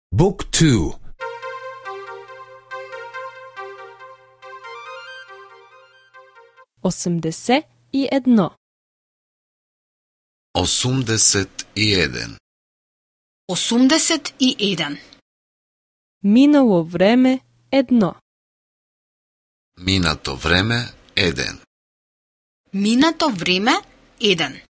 بوك تو 81 81 81 Минало време едно. Минато време 1 Минато време 1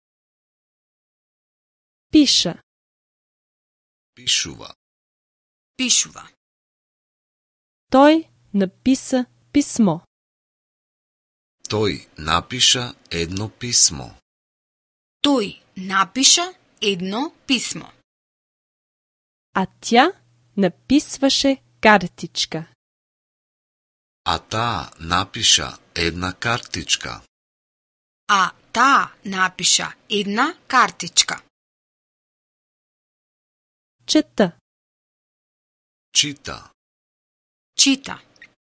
Пиша. Пишува. Пишува. Той написа писмо. Тој напиша едно писмо. Тој напиша едно писмо. А тя написваше картичка. А таа напиша една картичка. А таа напиша една картичка. Чета. Чита. Чита.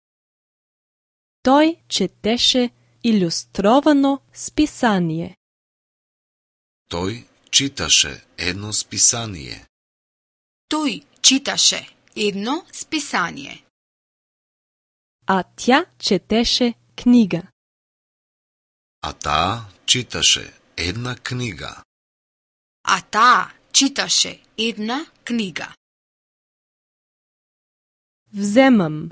Той четеше илюстровано списание. Тој читаше едно списание. Тој читаше едно списание. А тя четеше книга. А таа читаше една книга. А таа читаше една книга. Вземам.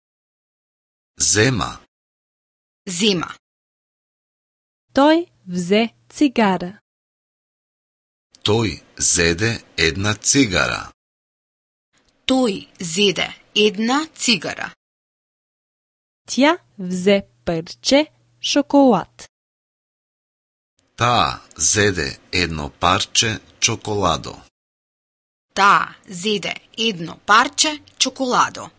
Зема. Зема. Той взе цигара. Тој зеде една цигара. Тој зеде една цигара. Тя взе парче шоколад. Таа зеде едно парче чоколадо. Таа зеде едно парче чоколадо.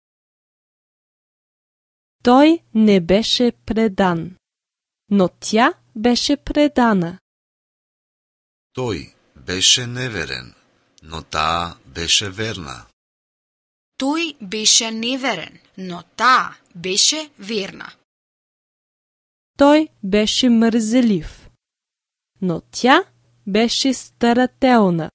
Той не беше предан, но тя беше предана. Тој беше неверен, но таа беше верна. Тој беше неверен, но таа беше верна. Той беше мързелив, но тя беше старателна.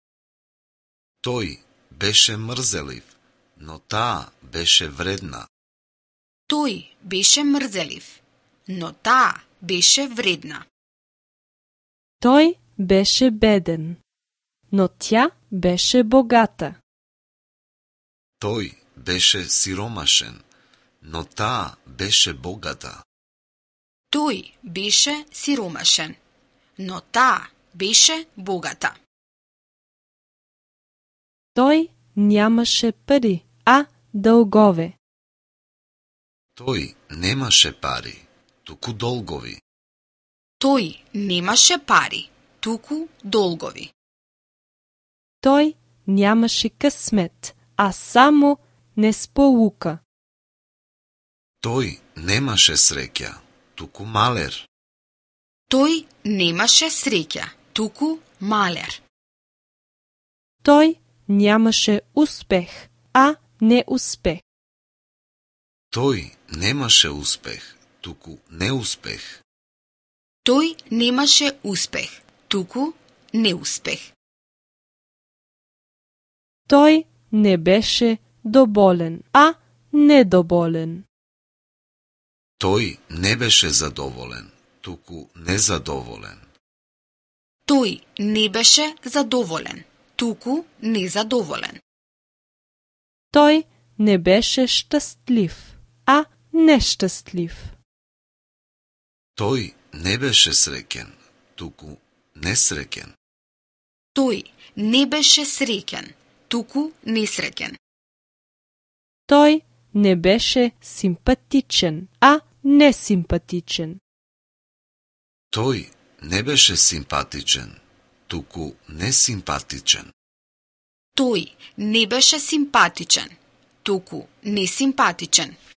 Тој беше мрзелив, но таа беше вредна. Тој беше мрзелив, но таа беше вредна. Той беше беден, но тя беше богата. Тој беше сиромашен, но таа беше богата. Тој беше сиромашен, но таа беше богата. Той нямаше пари, а дългове. Тој немаше пари, туку долгови. Тој немаше пари, туку долгови. Той нямаше късмет, а само несполука. Тој немаше среќа, туку малер. Тој немаше среќа, туку малер. Той нямаше успех, а неуспех. Тој немаше успех, туку неуспех. Тој немаше успех, туку неуспех. Той не беше доволен, а недоволен. Тој не беше задоволен, туку незадоволен. Тој не беше задоволен, туку незадоволен. Той не беше щастлив, а нещастлив. Тој не беше среќен, туку несреќен. Тој не беше среќен, туку несреќен. Той не беше симпатичен, а несимпатичен. Тој не беше симпатичен, туку несимпатичен. Тој не беше симпатичен, туку несимпатичен.